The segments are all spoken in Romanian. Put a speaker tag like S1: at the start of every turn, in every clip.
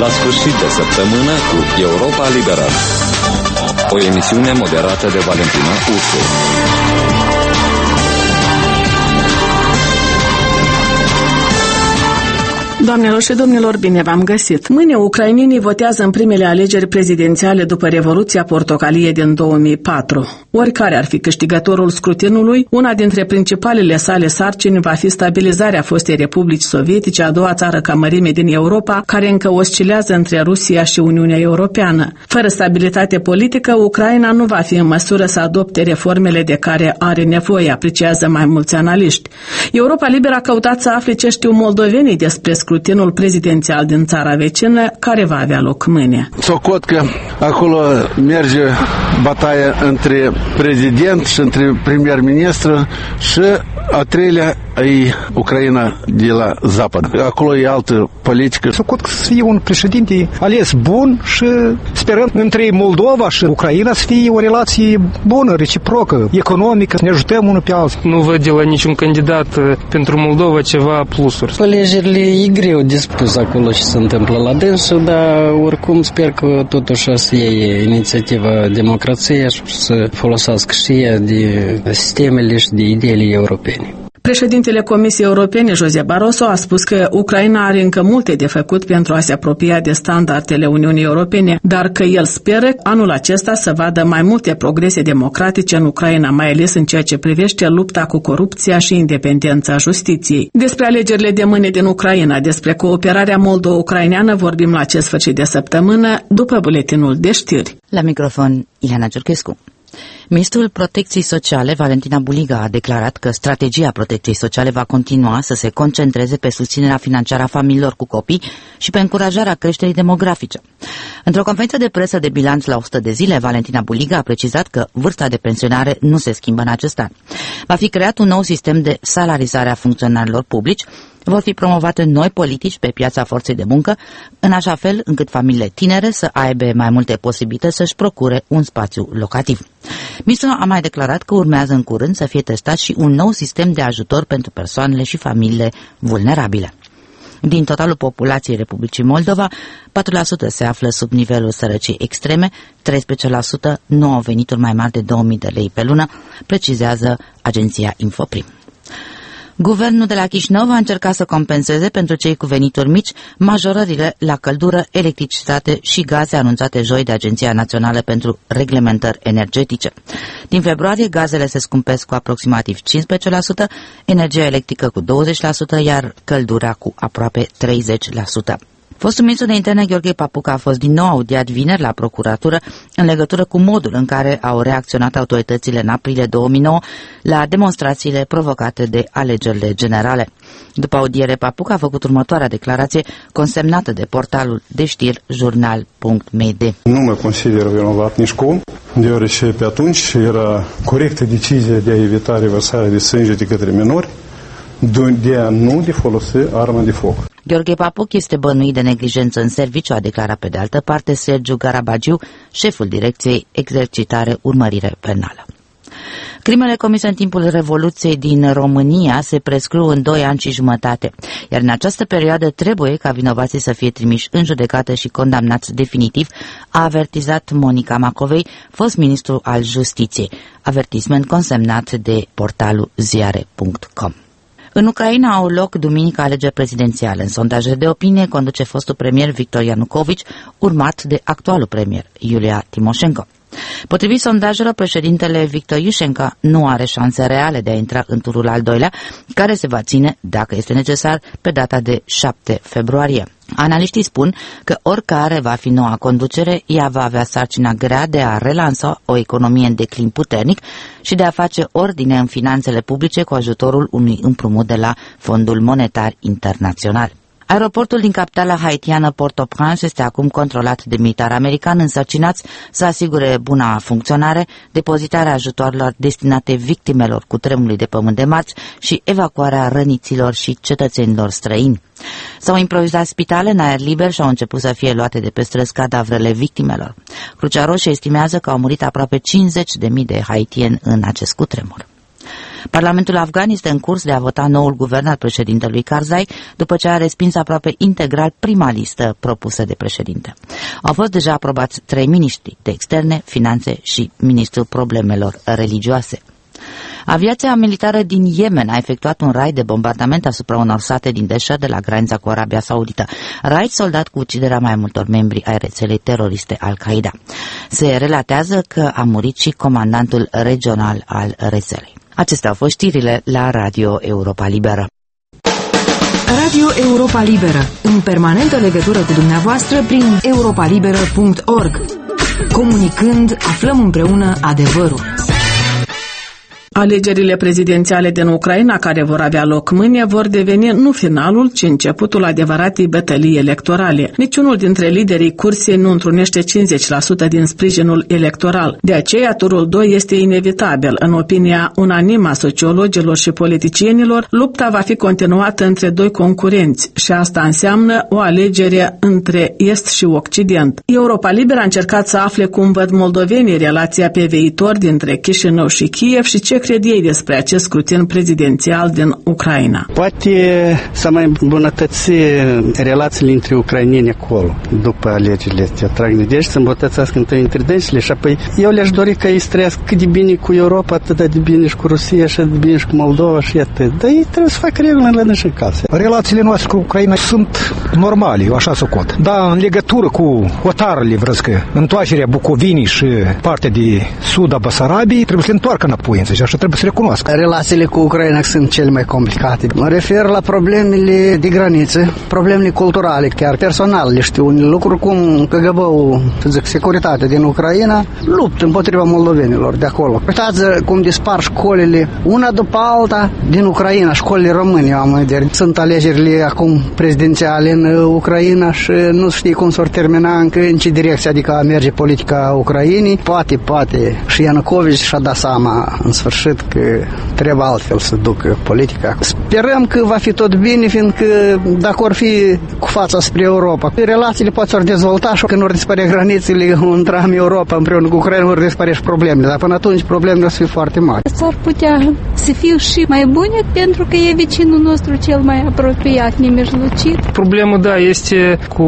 S1: La sfârșit de săptămână cu Europa Liberă. O emisiune moderată de Valentina Ursu.
S2: Doamnelor și domnilor, bine v-am găsit! Mâine ucrainenii votează în primele alegeri prezidențiale după Revoluția Portocalie din 2004. Oricare ar fi câștigătorul scrutinului, una dintre principalele sale sarcini va fi stabilizarea fostei Republici Sovietice, a doua țară ca mărime din Europa, care încă oscilează între Rusia și Uniunea Europeană. Fără stabilitate politică, Ucraina nu va fi în măsură să adopte reformele de care are nevoie, apreciază mai mulți analiști. Europa Liberă a căutat să afle ce știu moldovenii despre scrutinul prezidențial din țara vecină, care va avea loc mâine.
S3: Socot că acolo merge bătaia între prezident și între premier-ministru și a treilea e Ucraina de la Zapad. Acolo e altă politică.
S4: Socot că să fie un președinte ales bun și sperăm între Moldova și Ucraina să fie o relație bună, reciprocă, economică, să ne ajutăm unul pe altul.
S5: Nu văd de la niciun candidat pentru Moldova ceva plusuri.
S6: Alegerile e greu de spus acolo ce se întâmplă la dânsul, dar oricum sper că totuși o să iei inițiativa democrației și să folosească și ea de sistemele și de ideile europene.
S2: Președintele Comisiei Europene, José Barroso, a spus că Ucraina are încă multe de făcut pentru a se apropia de standardele Uniunii Europene, dar că el speră anul acesta să vadă mai multe progrese democratice în Ucraina, mai ales în ceea ce privește lupta cu corupția și independența justiției. Despre alegerile de mâine din Ucraina, despre cooperarea moldo-ucraineană vorbim la acest sfârșit de săptămână, după buletinul de știri.
S7: La microfon, Ileana Ciurchescu. Ministrul Protecției Sociale, Valentina Buliga, a declarat că strategia protecției sociale va continua să se concentreze pe susținerea financiară a familiilor cu copii și pe încurajarea creșterii demografice. Într-o conferință de presă de bilanț la 100 de zile, Valentina Buliga a precizat că vârsta de pensionare nu se schimbă în acest an. Va fi creat un nou sistem de salarizare a funcționarilor publici, vor fi promovate noi politici pe piața forței de muncă, în așa fel încât familiile tinere să aibă mai multe posibilități să-și procure un spațiu locativ. Ministrul a mai declarat că urmează în curând să fie testat și un nou sistem de ajutor pentru persoanele și familiile vulnerabile. Din totalul populației Republicii Moldova, 4% se află sub nivelul sărăciei extreme, 13% nu au venituri mai mari de 2000 de lei pe lună, precizează agenția Infoprim. Guvernul de la Chișinău va încerca să compenseze pentru cei cu venituri mici majorările la căldură, electricitate și gaze anunțate joi de Agenția Națională pentru Reglementări Energetice. Din februarie, gazele se scumpesc cu aproximativ 15%, energia electrică cu 20%, iar căldura cu aproape 30%. Fostul ministru de interne Gheorghe Papuca a fost din nou audiat vineri la procuratură în legătură cu modul în care au reacționat autoritățile în aprilie 2009 la demonstrațiile provocate de alegerile generale. După audiere, Papuca a făcut următoarea declarație consemnată de portalul de știri jurnal.md.
S8: Nu mă consider vinovat nici cum, deoarece pe atunci era corectă decizia de a evita reversarea de sânge de către minori, de a nu de folosi arma de foc.
S7: Gheorghe Papuc este bănuit de neglijență în serviciu, a declarat pe de altă parte Sergiu Garabagiu, șeful Direcției Exercitare Urmărire Penală. Crimele comise în timpul Revoluției din România se prescriu în 2 ani și jumătate, iar în această perioadă trebuie ca vinovații să fie trimiși în judecată și condamnați definitiv, a avertizat Monica Macovei, fost ministru al Justiției, avertisment consemnat de portalul ziare.com. În Ucraina au loc duminică alegeri prezidențiale. În sondaje de opinie conduce fostul premier Victor Ianukovici, urmat de actualul premier Iulia Timoșenko. Potrivit sondajelor, președintele Victor Iușenko nu are șanse reale de a intra în turul al doilea, care se va ține, dacă este necesar, pe data de 7 februarie. Analiștii spun că oricare va fi noua conducere, ea va avea sarcina grea de a relansa o economie în declin puternic și de a face ordine în finanțele publice cu ajutorul unui împrumut de la Fondul Monetar Internațional. Aeroportul din capitala haitiană Port-au-Prince este acum controlat de militari americani însărcinați să asigure buna funcționare, depozitarea ajutoarelor destinate victimelor cutremurului de pământ de marți și evacuarea răniților și cetățenilor străini. S-au improvizat spitale în aer liber și au început să fie luate de pe străzi cadavrele victimelor. Crucea Roșie estimează că au murit aproape 50.000 de haitieni în acest cutremur. Parlamentul afgan este în curs de a vota noul guvern al președintelui Karzai, după ce a respins aproape integral prima listă propusă de președinte. Au fost deja aprobați 3 miniștri de externe, finanțe și ministrul problemelor religioase. Aviația militară din Yemen a efectuat un raid de bombardament asupra unor sate din deșert de la granița cu Arabia Saudită. Raid soldat cu uciderea mai multor membri ai rețelei teroriste Al-Qaeda. Se relatează că a murit și comandantul regional al rețelei. Acestea au fost știrile la Radio Europa Liberă.
S9: Radio Europa Liberă, în permanentă legătură cu dumneavoastră prin europalibera.org. Comunicând, aflăm împreună adevărul.
S2: Alegerile prezidențiale din Ucraina, care vor avea loc mâine, vor deveni nu finalul, ci începutul adevăratei bătălii electorale. Niciunul dintre liderii cursei nu întrunește 50% din sprijinul electoral. De aceea, turul 2 este inevitabil. În opinia unanimă a sociologilor și politicienilor, lupta va fi continuată între doi concurenți și asta înseamnă o alegere între Est și Occident. Europa Liberă a încercat să afle cum văd moldovenii relația pe viitor dintre Chișinău și Kiev și ce cred ei despre acest scrutin prezidențial din Ucraina.
S10: Poate să mai îmbunătăți relațiile între ucraineni acolo, după alegerile astea. Trag nădejde să îmbunătățească întâi între dânsile și apoi eu le-aș dori ca ei să trăiască cât de bine cu Europa, atât de bine și cu Rusia, și de bine și cu Moldova și atât. Dar ei trebuie să facă regulă la noi și în casă.
S4: Relațiile noastre cu Ucraina sunt normale, eu așa socot. Dar în legătură cu hotarele, vrăscă, întoarcerea Bucovinii și partea de sud a Basarabiei, trebuie să le întoarcă înapoi, și așa trebuie să recunoască.
S10: Relațiile cu Ucraina sunt cele mai complicate. Mă refer la problemele de graniță, problemele culturale, chiar personale. Știu unele lucruri cum KGB-ul, securitatea din Ucraina, luptă împotriva moldovenilor de acolo. Uitați cum dispar școlile, una după alta, din Ucraina, școlile române, am vedere. Sunt alegerile acum prezidențiale în Ucraina și nu știi cum s-or termina încă în ce direcție, adică merge politica Ucrainei. Poate și Ianucovici și-a dat seama în sfârșit că trebuie altfel să ducă politica. Sperăm că va fi tot bine, fiindcă dacă or fi cu fața spre Europa, relațiile poate s-or dezvolta și când vor dispărea granițele între Europa împreună cu Ucraina, vor dispărea și problemele, dar până atunci problemele o să fie foarte mari.
S11: S-ar putea să fie și mai bune pentru că e vecinul nostru cel mai apropiat, nemijlocit.
S5: Problema, da, este cu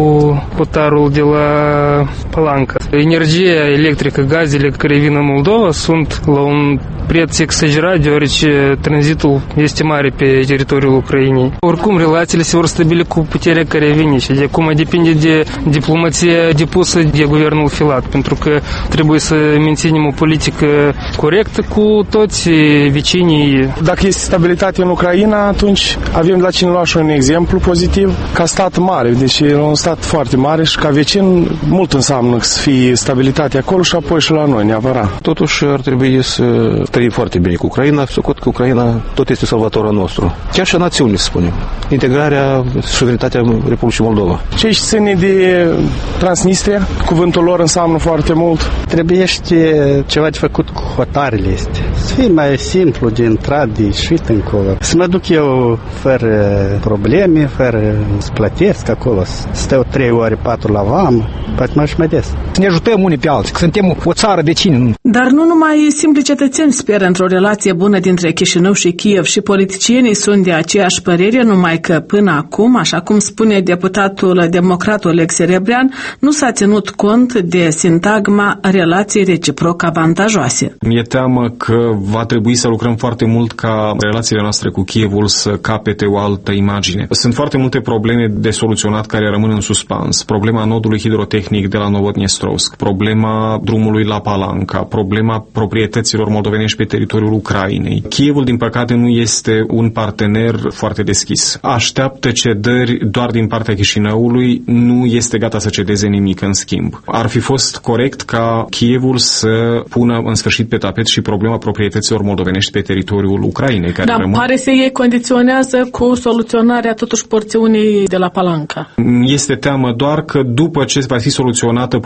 S5: hotarul de la Palanca. Energia electrică, gazele care vin în Moldova sunt la un preț exagerat, deoarece tranzitul este mare pe teritoriul Ucrainei. Oricum, relațiile se vor stabili cu puterea care vine și de acum depinde de diplomația depusă de guvernul Filat, pentru că trebuie să menținem o politică corectă cu toți vecinii.
S12: Dacă este stabilitate în Ucraina, atunci avem la cine lua și un exemplu pozitiv ca stat mare, deci e un stat foarte mare și ca vecin mult înseamnă să fie stabilitate acolo și apoi și la noi, neapărat.
S3: Totuși ar trebui să trăim foarte bine cu Ucraina, socot că Ucraina tot este salvatorul nostru. Chiar și a națiunii, să spunem. Integrarea, suverenitatea Republicii Moldova.
S12: Ce ține de Transnistria, cuvântul lor înseamnă foarte mult.
S10: Trebuie ceva de făcut cu hotarele astea. Să fie mai simplu de intrat, de ieșit încolo. Să mă duc eu fără probleme, fără să plătesc acolo. Stau 3 ore, 4 la vamă, poate mai des.
S4: Să ne ajutăm unii pe alții, că suntem o țară vecini.
S2: Dar nu numai simpli cetățeni speră într-o relație bună dintre Chișinău și Kiev și politicienii sunt de aceeași părere, numai că până acum, așa cum spune deputatul democrat Oleg Serebrean, nu s-a ținut cont de sintagma relații reciproc avantajoase.
S13: Mi-e teamă că va trebui să lucrăm foarte mult ca relațiile noastre cu Kievul să capete o altă imagine. Sunt foarte multe probleme de soluționat care rămân în suspans. Problema nodului hidrotehnic de la Novodnestrovsk, problema drumului la Palanca, problema proprietăților moldovenești pe teritoriul Ucrainei. Kievul, din păcate, nu este un partener foarte deschis. Așteaptă cedări doar din partea Chișinăului, nu este gata să cedeze nimic în schimb. Ar fi fost corect ca Kievul să pună în sfârșit pe tapet și problema proprietăților moldovenești pe teritoriul Ucrainei. Care rămân...
S2: pare să ei condiționează cu soluționarea totuși porțiunii de la Palanca.
S13: Este teamă doar că după ce va fi soluționată pozitiv de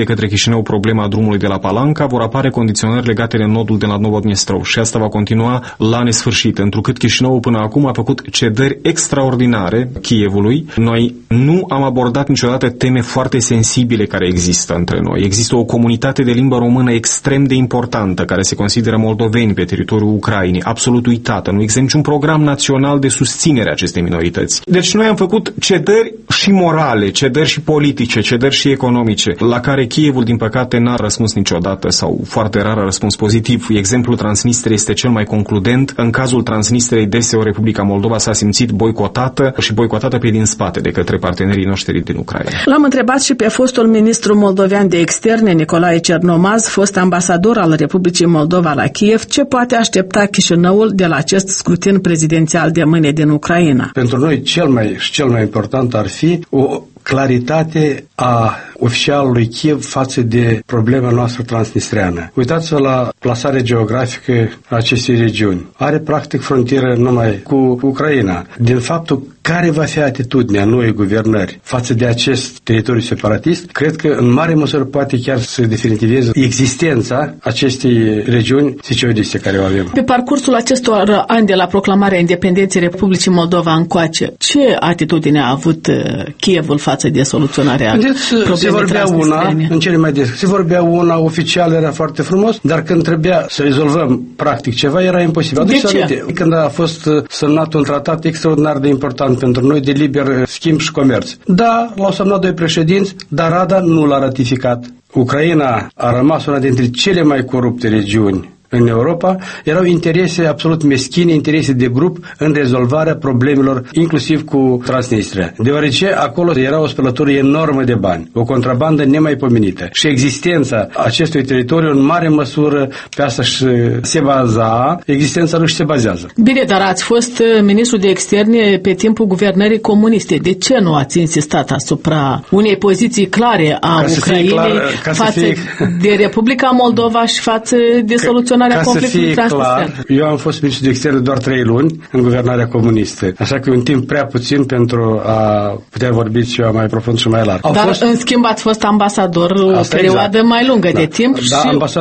S13: către Chișinău problema drumului de la Palanca, vor apare condiționări legate de nodul de la Novodniestrov și asta va continua la nesfârșit, întrucât Chișinău până acum a făcut cedări extraordinare Kievului. Noi nu am abordat niciodată teme foarte sensibile care există între noi. Există o comunitate de limbă română extrem de importantă, care se consideră moldoveni pe teritoriul Ucrainei, absolut uitată. Nu există niciun program național de susținere a acestei minorități. Deci noi am făcut cedări și morale, cedări și politice, cedări și economice, la care Kievul, din păcate, n-a răspuns niciodată sau foarte rar a răspuns pozitiv. Exemplul Transnistriei este cel mai concludent. În cazul Transnistriei, deseori Republica Moldova s-a simțit boicotată și boicotată pe din spate de către partenerii noștri din Ucraina.
S2: L-am întrebat și pe fostul ministru moldovean de externe, Nicolae Cernomaz, fost ambasador al Republicii Moldova la Kiev, ce poate aștepta Chișinăul de la acest scrutin prezidențial de mâine din Ucraina.
S14: Pentru noi cel mai important ar fi o claritate a oficialului Kiev față de problema noastră transnistreană. Uitați-vă la plasarea geografică a acestei regiuni. Are practic frontieră numai cu Ucraina. Din faptul care va fi atitudinea noi guvernări față de acest teritoriu separatist, cred că în mare măsură poate chiar să definitiveze existența acestei regiuni siciodiste care o avem.
S2: Pe parcursul acestor ani de la proclamarea independenței Republicii Moldova încoace, ce atitudine a avut Kievul față de soluționarea problemei transnistrene?
S14: În cele mai des, se vorbea una, oficial era foarte frumos, dar când trebuia să rezolvăm practic ceva, era imposibil.
S2: De ce?
S14: Când a fost semnat un tratat extraordinar de important pentru noi de liber schimb și comerț. Da, l-au semnat doi președinți, dar Rada nu l-a ratificat. Ucraina a rămas una dintre cele mai corupte regiuni în Europa. Erau interese absolut meschine, interese de grup în rezolvarea problemelor, inclusiv cu Transnistria. Deoarece acolo era o spălătură enormă de bani, o contrabandă nemaipomenită. Și existența acestui teritoriu în mare măsură pe asta se baza, existența lui și se bazează.
S2: Bine, dar ați fost ministru de externe pe timpul guvernării comuniste. De ce nu ați insistat asupra unei poziții clare a Ucrainei față de Republica Moldova și față de soluționarea conflictului transnistrean?
S14: Eu am fost ministru de externe doar 3 luni în guvernarea comunistă, așa că un timp prea puțin pentru a putea vorbi și eu mai profund și mai larg.
S2: În schimb ați fost ambasador o perioadă mai lungă de timp.
S14: Da,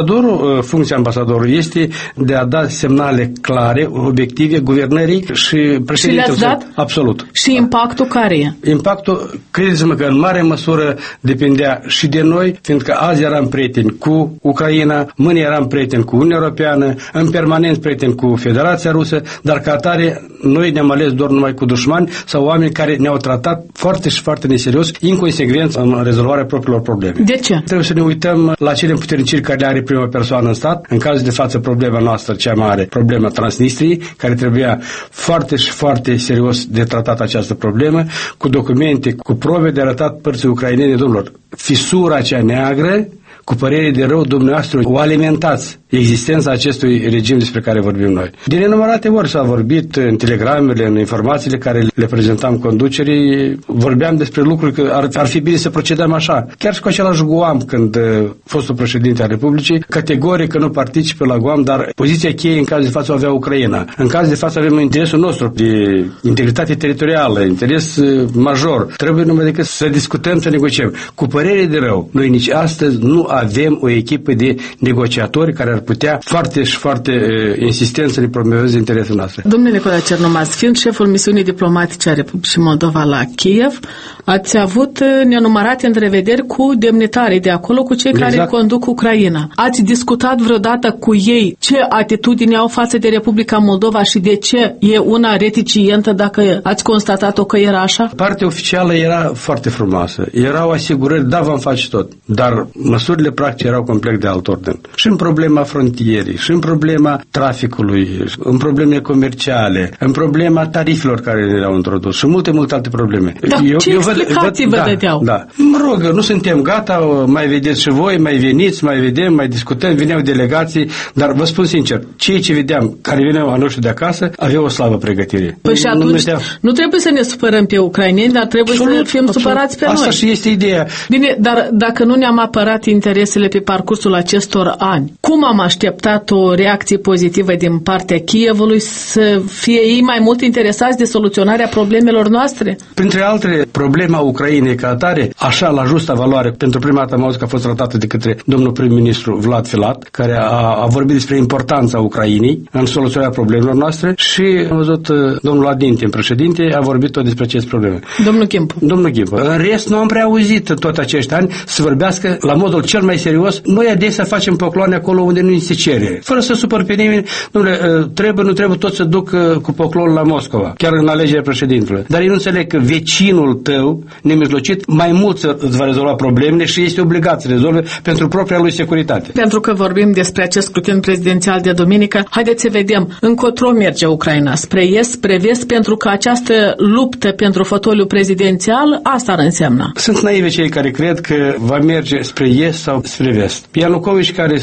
S14: funcția ambasadorului este de a da semnale clare, obiective guvernării și președintelui.
S2: Și le-ați dat?
S14: Absolut.
S2: Și impactul care e?
S14: Impactul, credeți-mă că în mare măsură depindea și de noi, fiindcă azi eram prieteni cu Ucraina, mâine eram prieteni cu Uniunea Europeană, în permanent prieteni cu Federația Rusă, dar ca atare noi ne-am ales doar numai cu dușmani sau oameni care ne-au tratat foarte și foarte neserios, inconsecvenți în rezolvarea propriilor probleme.
S2: De ce?
S14: Trebuie să ne uităm la cele împuterniciri care le are prima persoană în stat. În cazul de față, problema noastră cea mare, problema Transnistriei, care trebuia foarte și foarte serios de tratat această problemă, cu documente, cu probe de arătat părții ucrainene, domnilor. Fisura cea neagră, cu părere de rău, dumneavoastră o alimentați existența acestui regim despre care vorbim noi. De nenumărate ori s-a vorbit în telegramele, în informațiile care le prezentam conducerii, vorbeam despre lucruri că ar fi bine să procedăm așa. Chiar și cu același Guam, când fostul președinte al Republicii, categoric că nu participe la Guam, dar poziția cheie în caz de față o avea Ucraina. În caz de față avem interesul nostru de integritate teritorială, interes major. Trebuie numai decât să discutăm, să negociem. Cu părere de rău, noi nici astăzi nu avem o echipă de negociatori care ar putea foarte și foarte insistent să ne promoveze interesul nostru.
S2: Domnule Nicolae Cernomaz, fiind șeful misiunii diplomatice a Republicii Moldova la Kiev, ați avut nenumărate întrevederi cu demnitarii de acolo, cu cei care conduc Ucraina. Ați discutat vreodată cu ei ce atitudine au față de Republica Moldova și de ce e una reticientă, dacă ați constatat-o că era așa?
S14: Partea oficială era foarte frumoasă. Erau asigurări, da, vom face tot. Dar măsurile practice erau complet de alt ordin. Și în problema frontierii, și în problema traficului, în problemele comerciale, în problema tarifelor care le-au introdus și multe alte probleme.
S2: Dar ce explicații vă dădeau?
S14: Da. Mă rog, nu suntem gata, mai vedeți și voi, mai veniți, mai vedem, mai discutăm, veneau delegații, dar vă spun sincer, cei ce vedeam care veneau a noștri de acasă aveau o slabă pregătire.
S2: Păi și atunci nu trebuie să ne supărăm pe ucraineni, dar trebuie să fim supărați pe noi.
S14: Asta și este ideea.
S2: Bine, dar dacă nu ne-am apărat interesele interesele pe parcursul acestor ani. Cum am așteptat o reacție pozitivă din partea Kievului, să fie ei mai mult interesați de soluționarea problemelor noastre?
S14: Printre altele, problema Ucrainei ca atare, așa la justa valoare, pentru prima dată am auzit că a fost tratată de către domnul prim-ministru Vlad Filat, care a vorbit despre importanța Ucrainei în soluționarea problemelor noastre, și am văzut domnul Adintin, președinte, a vorbit tot despre aceste probleme.
S2: Domnul Gimpu.
S14: În rest, nu am prea auzit tot acești ani să vorbească la modul cel mai serios. Noi adesea facem pocloane acolo unde nu ni se cere. Fără să supăr pe nimeni, nu trebuie tot să duc cu poclonul la Moscova, chiar în alegerea președintelui. Dar eu nu înțeleg că vecinul tău, nemijlocit, mai mult îți va rezolva problemele și este obligat să rezolve pentru propria lui securitate.
S2: Pentru că vorbim despre acest scrutin prezidențial de duminică, haideți să vedem încotro merge Ucraina, spre est, spre vest, pentru că această luptă pentru fotoliul prezidențial, asta ar însemna.
S14: Sunt naivi cei care cred că va merge spre est sau spre vest. Ianukovici, care,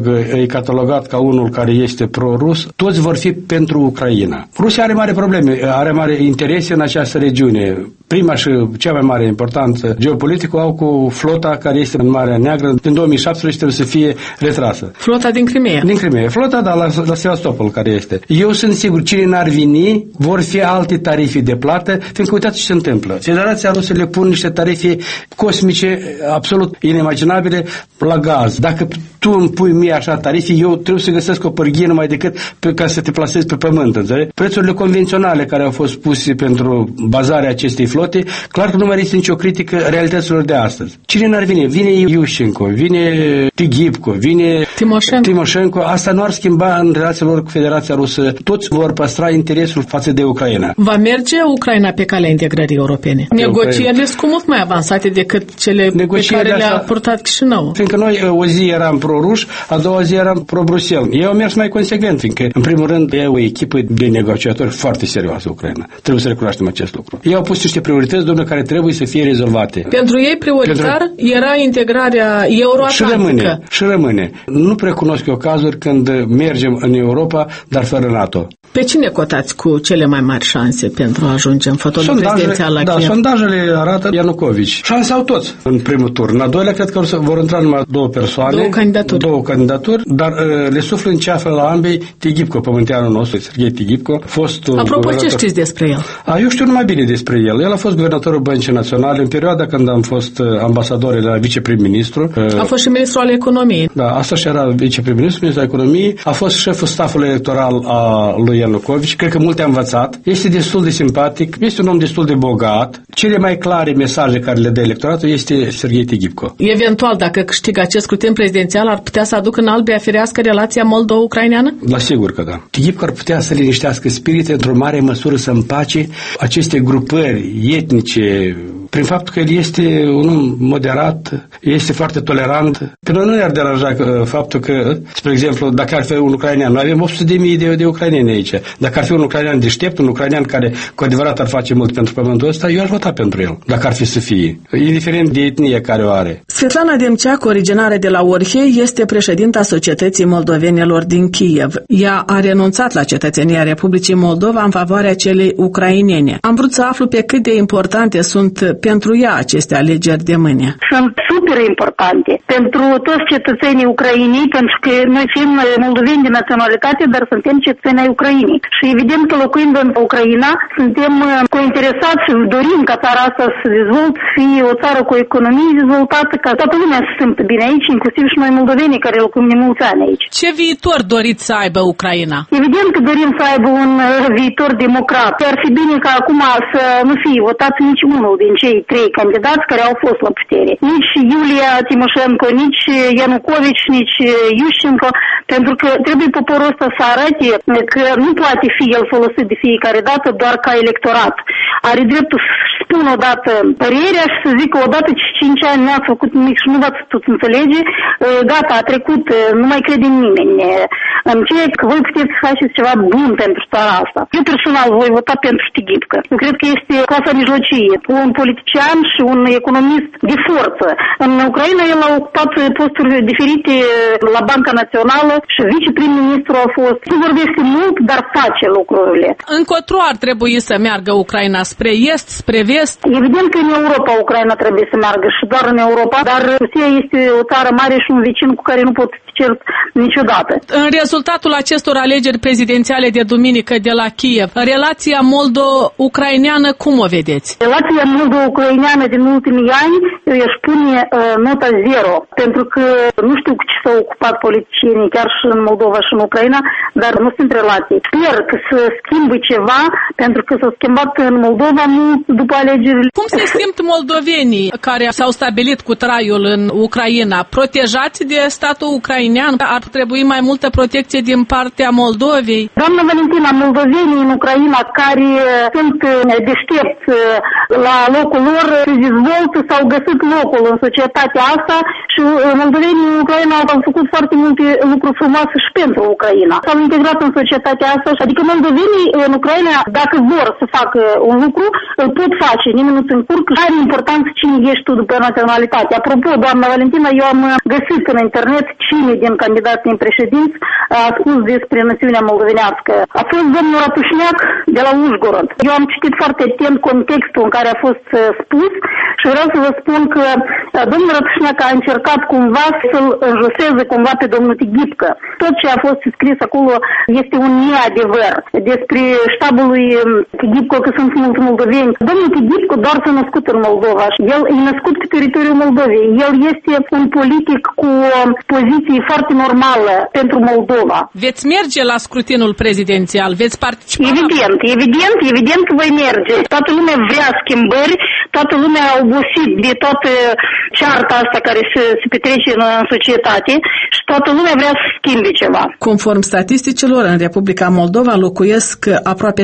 S14: e catalogat ca unul care este pro-rus, toți vor fi pentru Ucraina. Rusia are mari probleme, are mari interese în această regiune. Prima și cea mai mare importanță geopolitică au cu flota care este în Marea Neagră. Din 2017 trebuie să fie retrasă.
S2: Flota din Crimea.
S14: Din Crimea. Flota, da, la Sevastopol care este. Eu sunt sigur, cine n-ar veni, vor fi alte tarife de plată, fiindcă uitați ce se întâmplă. Federația Rusă le pune niște tarife cosmice, absolut inimaginabile, la gaz. Dacă tu îmi pui mie așa tarife, eu trebuie să găsesc o pârghie numai decât ca să te plasezi pe pământ, înțelegi? Prețurile convenționale care au fost puse pentru bazarea acestei flote, clar că nu mai este nicio critică realităților de astăzi. Cine n-ar vine? Vine Iușenko, vine Tigipco, vine Timoșenko. Asta nu ar schimba în relațiile lor cu Federația Rusă. Toți vor păstra interesul față de Ucraina.
S2: Va merge Ucraina pe calea integrării europene? Negocierile sunt mult mai avansate decât cele pe care le-a purtat Chișinău.
S14: Fiindcă noi o zi eram pro-ruși, a doua zi eram pro-Bruxelles. Ei au mers mai consecvent, fiindcă, în primul rând, e o echipă de negociatori foarte serioasă Ucraina. Trebuie să recunoaștem acest lucru. Ei au pus niște priorități, domnule, care trebuie să fie rezolvate.
S2: Pentru ei prioritar era integrarea euroatlantică.
S14: Și rămâne. Nu precunosc eu cazuri când mergem în Europa, dar fără NATO.
S2: Pe cine cotați cu cele mai mari șanse pentru a ajunge în fotoliul prezidențial la Kiev?
S14: Sondajele arată Ianukovici. Șanse au toți în primul tur. În al doilea, cred că vor intra numai două persoane. Două candidaturi, dar le suflă în ceafă la ambei Tigipco, pământeanul nostru, Serghei Tigipco, fostul
S2: Apropo, ce știți despre el?
S14: Eu știu numai bine despre el. El a fost guvernatorul Băncii Naționale în perioada când am fost ambasador la viceprim-ministru.
S2: A fost și ministrul al economiei.
S14: Da, asta și era viceprim-ministru, ministrul al economiei. A fost șeful stafului electoral a lui Ianukovici. Cred că multe a învățat. Este destul de simpatic, este un om destul de bogat. Cele mai clare mesaje care le dă electoratul este Serghei Tigipco.
S2: Eventual, dacă câștigă acest scrutin prezidențial, ar putea să aducă în albia firească relația moldo-ucraineană?
S14: La sigur că da. Tigipco ar putea să liniștească spiritul, într-o mare măsură să împace aceste grupări etnice, prin faptul că el este un om moderat, este foarte tolerant. Pe noi nu ne-ar deranja faptul că, spre exemplu, dacă ar fi un ucrainean, noi avem 800.000 de ucraineni aici. Dacă ar fi un ucrainean deștept, un ucrainean care cu adevărat ar face mult pentru pământul ăsta, eu aș vota pentru el, dacă ar fi să fie, indiferent de etnie care o are.
S2: Svetlana Demceac, originară de la Orhei, este președinta Societății Moldovenilor din Kiev. Ea a renunțat la cetățenia Republicii Moldova în favoarea celei ucrainene. Am vrut să aflu pe cât de importante sunt pentru ea aceste alegeri de mâine.
S15: Sunt super importante pentru toți cetățenii Ucrainei, pentru că noi fim moldoveni de naționalitate, dar suntem cetățeni ai Ucrainei. Și evident că locuind în Ucraina, suntem cointeresați și dorim ca țara asta să dezvolte, să fie o țară cu o economie dezvoltată, ca toată lumea să se simtă bine aici, inclusiv și noi moldovenii care locuim de mulți ani aici.
S2: Ce viitor doriți să aibă Ucraina?
S15: Evident că dorim să aibă un viitor democrat. Ar fi bine ca acum să nu fie votat nici unul din cei trei candidați care au fost la putere. Nici Iulia Timoșenko, nici Ianukovici, nici Iușenko, pentru că trebuie poporul ăsta să arate că nu poate fi el folosit de fiecare dată doar ca electorat. Are dreptul să spună odată părerea și să zică odată ce 5 ani n-ați făcut nimic și nu v-ați putut înțelege, gata, a trecut, nu mai crede în nimeni. În ceea că voi puteți să faceți ceva bun pentru țara asta. Eu personal voi vota pentru Tigipco. Eu cred că este clasa mijlocie. Un politician și un economist de forță. În Ucraina el a ocupat posturi diferite la Banca Națională și viceprim-ministru a fost. Nu vorbește mult, dar face lucrurile.
S2: Încotro ar trebui să meargă Ucraina? Spre est, spre vest?
S15: Evident că în Europa Ucraina trebuie să meargă și doar în Europa, dar Rusia este o țară mare și un vecin cu care nu pot fi cert niciodată.
S2: În rezultatul acestor alegeri prezidențiale de duminică de la Kiev, relația moldo-ucraineană cum o vedeți?
S15: Relația moldo-ucraineană din ultimii ani își pune nota 0, pentru că nu știu cu ce s-au ocupat politicienii chiar și în Moldova și în Ucraina, dar nu sunt relații. Sper că să schimbe ceva, pentru că s-a schimbat în Moldova mult după alegeri.
S2: Cum se simt moldovenii care s-au stabilit cu traiul în Ucraina? Protejați de statul ucrainean? Ar trebui mai multă protecție din partea Moldovei?
S15: Doamna Valentina, moldovenii în Ucraina care sunt deștepți la locul lor se dezvoltă, s-au găsit locul în societatea asta și moldovenii în Ucraina au făcut foarte multe lucruri frumoase și pentru Ucraina. S-au integrat în societatea asta, adică moldovenii în Ucraina, dacă vor să facă un lucru, îl pot face, nimeni nu se încurcă. Are importanță cine ești tu după naționalitate. Apropo, doamna Valentina, eu am găsit în internet cine din candidații în președinți a spus despre națiunea moldovenească. A fost domnul Ratușneac de la Užgorod. Eu am citit foarte atent contextul în care a fost spus și vreau să vă spun că domnul Ratușneac a încercat cumva să-l înjoseze cumva pe domnul Tigipcă. Tot ce a fost scris acolo este un neadevăr despre ștabul lui Tigipcă, că sunt mulți moldoveni. Domnul Tigipcă doar s-a născut în Moldova. El e născut pe teritoriul Moldovei. El este un politic cu o poziție foarte normală pentru Moldova.
S2: Veți merge la scrutinul prezidențial? Veți participa?
S15: Evident că voi merge. Toată lumea vrea schimbări, toată lumea a obosit de toată cearta asta care se petrece în societate și toată lumea vrea să schimbe ceva.
S2: Conform statisticilor, în Republica Moldova locuiesc aproape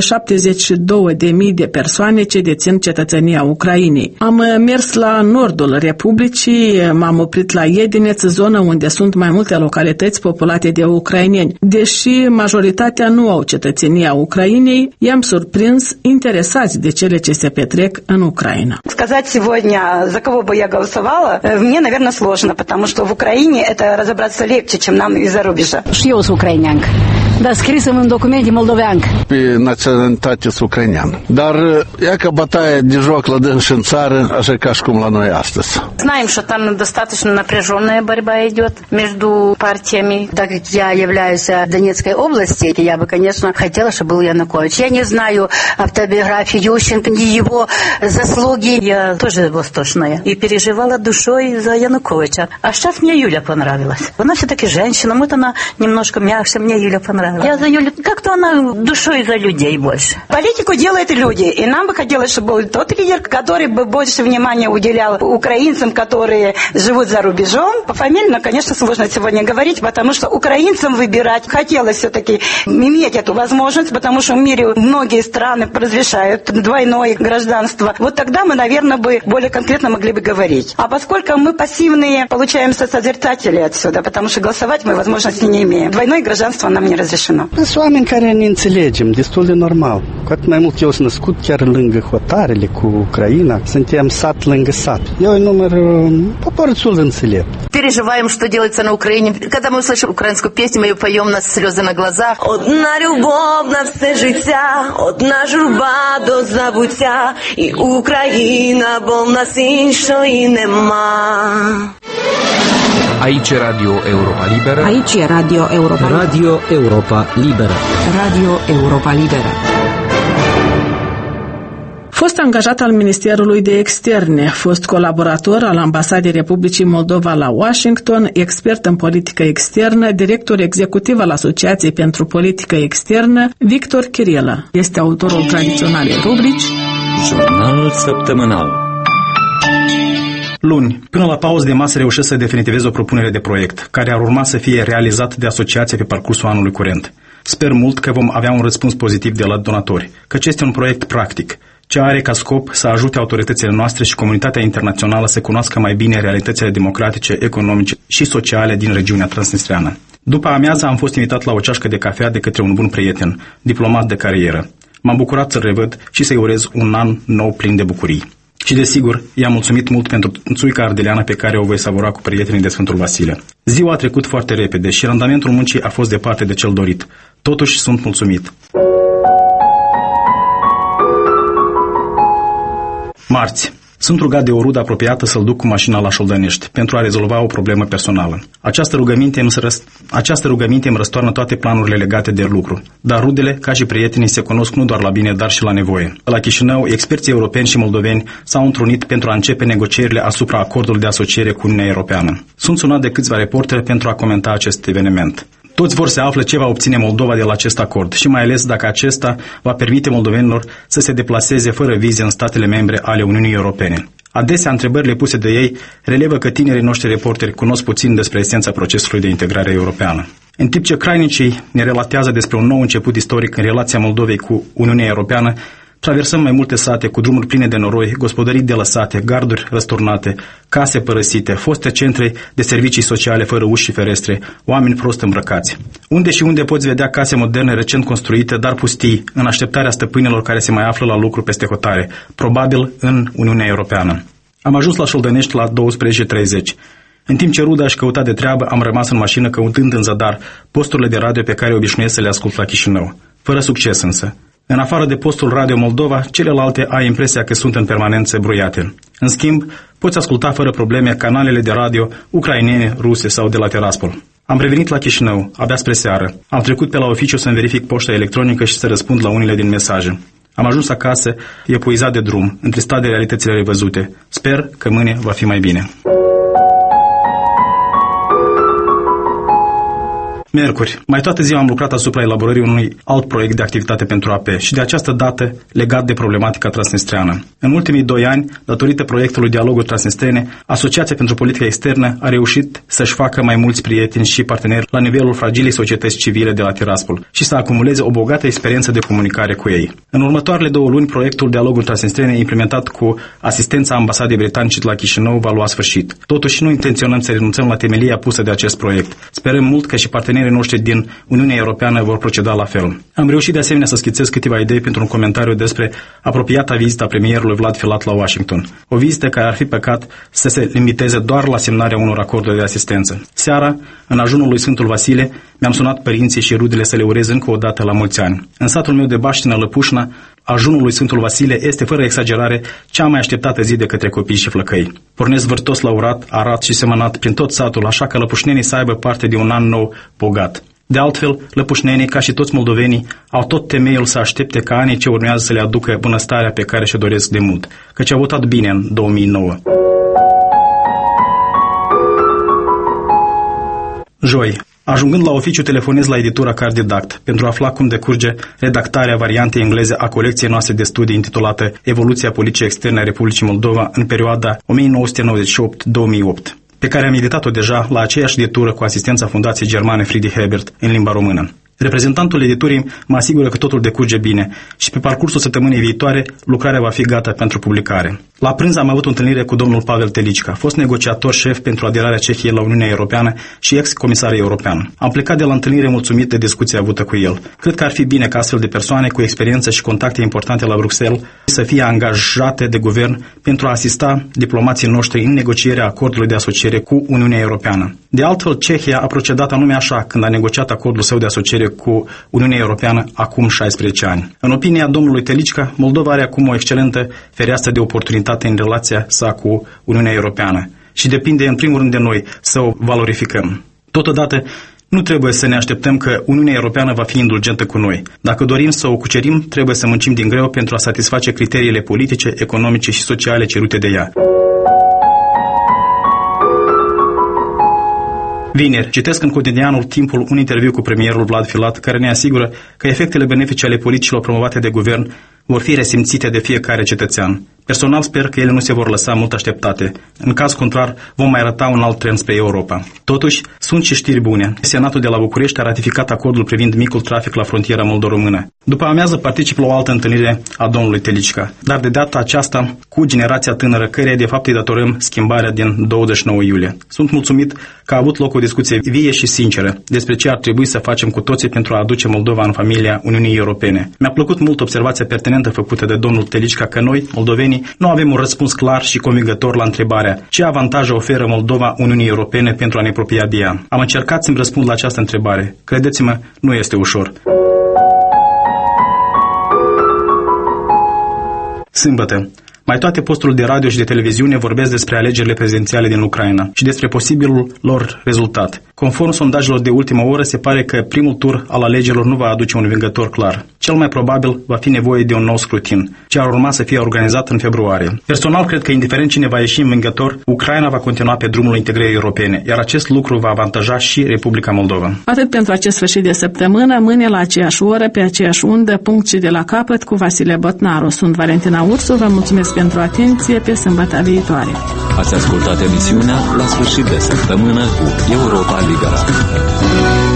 S2: 72.000 de persoane ce dețin cetățenia Ucrainei. Am mers la nordul Republicii, m-am oprit la Iedineț, zonă unde sunt mai multe localități populate de ucraineni. Deși majoritatea nu au cetățenia Ucrainei, i-am surprins interesați de cele ce se petrec în Ucraina.
S16: Сказать сегодня, за кого бы я голосовала, мне, наверное, сложно, потому что в Украине это разобраться легче, чем нам из-за рубежа.
S17: Și eu sunt ucraineancă, dar scrisă în documente moldoveancă.
S3: Pe naționalitate sunt ucrainean. Dar e ca bătaie de joc la dâns în țară, așa ca și cum la noi astăzi.
S18: Знаем, что там достаточно напряженная борьба идет между партиями.
S17: Так как я являюсь в Донецкой области, я бы, конечно, хотела, чтобы был Янукович. Я не знаю автобиографии Ющенко, ни его заслуги.
S18: Я тоже восторженная и переживала душой за Януковича. А сейчас мне Юля понравилась. Она все-таки женщина, вот она немножко мягче, мне Юля понравилась. Я за Юлю, как-то она душой за людей больше.
S16: Политику делают люди, и нам бы хотелось, чтобы был тот лидер, который бы больше внимания уделял украинцам, которые живут за рубежом. Пофамильно, конечно, сложно сегодня говорить, потому что украинцам выбирать хотелось все-таки иметь эту возможность, потому что в мире многие страны разрешают двойное гражданство. Вот тогда мы, наверное, бы более конкретно могли бы говорить. А поскольку мы пассивные, получаемся созерцатели отсюда, потому что голосовать мы возможности не имеем. Двойное гражданство нам не разрешено.
S10: Sunt oameni care ne înțelegem, destul de normal. Cu atât mai mult eu sunt născut chiar lângă hotarele cu Ucraina. Suntem sat lângă sat. Eu îi număr popor destul de înțelept.
S18: Переживаем, что делается на Украине. Когда мы услышим украинскую песню, мы ее поем, у нас слезы на глазах.
S19: Одна любов на все життя, одна журба до забуття, і Україна, бо в нас іншої нема.
S1: Aici Radio Europa Liberă.
S9: Aici e Radio Europa Liberă.
S20: Radio Europa Liberă.
S9: Radio Europa Liberă.
S2: Fost angajat al Ministerului de Externe, fost colaborator al Ambasadei Republicii Moldova la Washington, expert în politică externă, director executiv al Asociației pentru Politică Externă, Victor Chirilă. Este autorul tradiționalei rubrici
S1: Jurnal săptămânal.
S21: Luni, până la pauză de masă reușesc să definitivez o propunere de proiect, care ar urma să fie realizat de asociație pe parcursul anului curent. Sper mult că vom avea un răspuns pozitiv de la donatori, căci este un proiect practic, ce are ca scop să ajute autoritățile noastre și comunitatea internațională să cunoască mai bine realitățile democratice, economice și sociale din regiunea transnistreană. După amiază am fost invitat la o ceașcă de cafea de către un bun prieten, diplomat de carieră. M-am bucurat să-l revăd și să-i urez un an nou plin de bucurii. Și desigur, i-am mulțumit mult pentru țuica ardeleană pe care o voi savura cu prietenii de Sfântul Vasile. Ziua a trecut foarte repede și randamentul muncii a fost departe de cel dorit. Totuși sunt mulțumit. Marți. Sunt rugat de o rudă apropiată să-l duc cu mașina la Șoldănești pentru a rezolva o problemă personală. Această rugăminte îmi răstoarnă toate planurile legate de lucru, dar rudele, ca și prietenii, se cunosc nu doar la bine, dar și la nevoie. La Chișinău, experții europeni și moldoveni s-au întrunit pentru a începe negocierile asupra acordului de asociere cu Uniunea Europeană. Sunt sunat de câțiva reporteri pentru a comenta acest eveniment. Toți vor să afle ce va obține Moldova de la acest acord și mai ales dacă acesta va permite moldovenilor să se deplaseze fără vize în statele membre ale Uniunii Europene. Adesea, întrebările puse de ei relevă că tinerii noștri reporteri cunosc puțin despre esența procesului de integrare europeană. În timp ce crainicii ne relatează despre un nou început istoric în relația Moldovei cu Uniunea Europeană, traversăm mai multe sate cu drumuri pline de noroi, gospodării delăsate, garduri răsturnate, case părăsite, foste centre de servicii sociale fără uși și ferestre, oameni prost îmbrăcați. Unde și unde poți vedea case moderne recent construite, dar pustii, în așteptarea stăpânilor care se mai află la lucru peste hotare, probabil în Uniunea Europeană. Am ajuns la Șoldănești la 12:30. În timp ce ruda își căuta de treabă, am rămas în mașină căutând în zadar posturile de radio pe care obișnuiesc să le ascult la Chișinău. Fără succes însă. În afară de postul Radio Moldova, celelalte ai impresia că sunt în permanență bruiate. În schimb, poți asculta fără probleme canalele de radio ucrainene, ruse sau de la Tiraspol. Am revenit la Chișinău, abia spre seară. Am trecut pe la oficiu să-mi verific poșta electronică și să răspund la unele din mesaje. Am ajuns acasă, epuizat de drum, întristat de realitățile revăzute. Sper că mâine va fi mai bine. Miercuri. Mai toată ziua am lucrat asupra elaborării unui alt proiect de activitate pentru AP și de această dată legat de problematica transnistreană. În ultimii 2 ani, datorită proiectului Dialogul Transnistrene, Asociația pentru Politică Externă a reușit să-și facă mai mulți prieteni și parteneri la nivelul fragilei societăți civile de la Tiraspol și să acumuleze o bogată experiență de comunicare cu ei. În următoarele 2 luni, proiectul Dialogul Transnistrene, implementat cu asistența Ambasadei Britanice de la Chișinău, va lua sfârșit. Totuși, nu intenționăm să renunțăm la temelia pusă de acest proiect. Sperăm mult că și partenerii noștri din Uniunea Europeană vor proceda la fel. Am reușit de asemenea să schițez câteva idei pentru un comentariu despre apropiata vizită a premierului Vlad Filat la Washington. O vizită care ar fi păcat să se limiteze doar la semnarea unor acorduri de asistență. Seara, în ajunul lui Sfântul Vasile, mi-am sunat părinții și rudele să le urez încă o dată la mulți ani. În satul meu de Baștină, Lăpușna, ajunul lui Sfântul Vasile este, fără exagerare, cea mai așteptată zi de către copii și flăcăi. Pornesc vârtos la urat, arat și semănat prin tot satul, așa că lăpușnenii să aibă parte de un an nou bogat. De altfel, lăpușnenii, ca și toți moldovenii, au tot temeiul să aștepte ca anii ce urmează să le aducă bunăstarea pe care și-o doresc de mult, căci au votat bine în 2009. Joi. Ajungând la oficiu, telefonez la editura Cardidact pentru a afla cum decurge redactarea variantei engleze a colecției noastre de studii intitulată Evoluția politicii externe a Republicii Moldova în perioada 1998-2008, pe care am editat-o deja la aceeași editură cu asistența Fundației Germane Friedrich Hebert în limba română. Reprezentantul editurii mă asigură că totul decurge bine și pe parcursul săptămânii viitoare lucrarea va fi gata pentru publicare. La prânz am avut o întâlnire cu domnul Pavel Telicica, fost negociator șef pentru aderarea Cehiei la Uniunea Europeană și ex-comisar european. Am plecat de la întâlnire mulțumit de discuția avută cu el. Cred că ar fi bine ca astfel de persoane cu experiență și contacte importante la Bruxelles să fie angajate de guvern pentru a asista diplomații noștri în negocierea acordului de asociere cu Uniunea Europeană. De altfel, Cehia a procedat anume așa când a negociat acordul său de asociere cu Uniunea Europeană acum 16 ani. În opinia domnului Telicica, Moldova are acum o excelentă fereastră de oportunitate în relația sa cu Uniunea Europeană și depinde în primul rând de noi să o valorificăm. Totodată, nu trebuie să ne așteptăm că Uniunea Europeană va fi indulgentă cu noi. Dacă dorim să o cucerim, trebuie să muncim din greu pentru a satisface criteriile politice, economice și sociale cerute de ea. Vineri, citesc în cotidianul Timpul un interviu cu premierul Vlad Filat, care ne asigură că efectele benefice ale politicilor promovate de guvern vor fi resimțite de fiecare cetățean. Personal sper că ele nu se vor lăsa mult așteptate. În caz contrar, vom mai arăta un alt trend spre Europa. Totuși, sunt și știri bune. Senatul de la București a ratificat acordul privind micul trafic la frontiera moldo-română. După amiază particip la o altă întâlnire a domnului Telicica, dar de data aceasta cu generația tânără, căreia de fapt îi datorăm schimbarea din 29 iulie. Sunt mulțumit că a avut loc o discuție vie și sinceră despre ce ar trebui să facem cu toții pentru a aduce Moldova în familia Uniunii Europene. Mi-a plăcut mult observația pertinentă făcută de domnul Telicica că noi, moldovenii, nu avem un răspuns clar și convingător la întrebarea ce avantaje oferă Moldova Uniunii Europene pentru a ne apropia de ea. Am încercat să-mi răspund la această întrebare. Credeți-mă, nu este ușor. Sâmbătă. Mai toate posturile de radio și de televiziune vorbesc despre alegerile prezidențiale din Ucraina și despre posibilul lor rezultat. Conform sondajelor de ultimă oră, se pare că primul tur al alegerilor nu va aduce un învingător clar. Cel mai probabil va fi nevoie de un nou scrutin, ce ar urma să fie organizat în februarie. Personal, cred că indiferent cine va ieși învingător, Ucraina va continua pe drumul integrării europene, iar acest lucru va avantaja și Republica Moldova.
S2: Atât pentru acest sfârșit de săptămână, mâine la aceeași oră, pe aceeași undă, punct și de la capăt cu Vasile Botnaru. Sunt Valentina Ursu, vă mulțumesc pentru atenție, pe sâmbătă viitoare.
S1: Ați ascultat emisiunea La sfârșit de săptămână cu Europa Liberă.